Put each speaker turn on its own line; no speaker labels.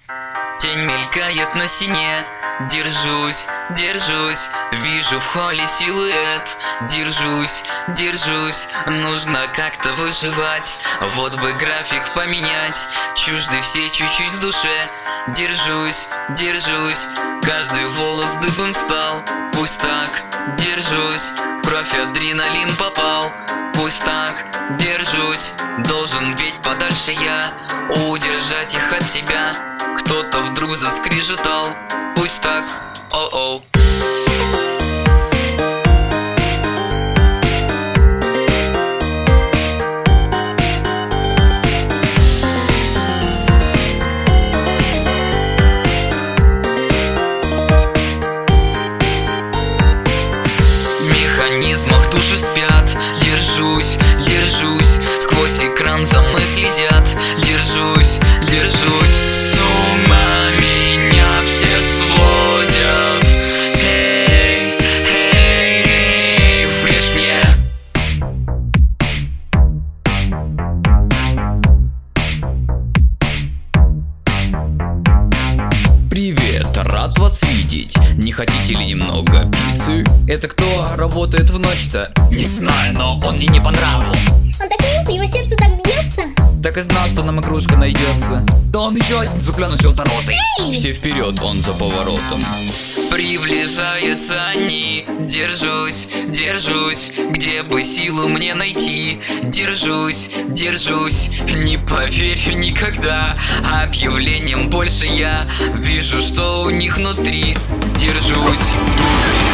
Тень мелькает на стене. Держусь, держусь, вижу в холле силуэт. Держусь, держусь, нужно как-то выживать. Вот бы график поменять, чужды все чуть-чуть в душе. Держусь, держусь, каждый волос дыбом стал. Пусть так, держусь, в кровь адреналин попал. Пусть так, держусь, должен ведь подальше я удержать их от себя. Кто-то вдруг заскрежетал. Пусть так, о-оу. В механизмах души спят. Держусь, держусь, сквозь экран за мной следят. Держусь, держусь, с ума меня все сводят. Эй, эй, эй, врежь мне.
Привет, рад вас видеть. Не хотите ли немного пиццы? Это кто работает в ночь-то?
Не знаю, но он мне не по нраву.
Он так мил, его сердце так бьется.
Так и знал, что нам игрушка найдется. Да он еще один цыпленок желторотый. Все вперед, он за поворотом.
Приближаются они. Держусь, держусь, где бы силу мне найти. Держусь, держусь, не поверю никогда объявлением больше я вижу, что у них внутри. Держусь.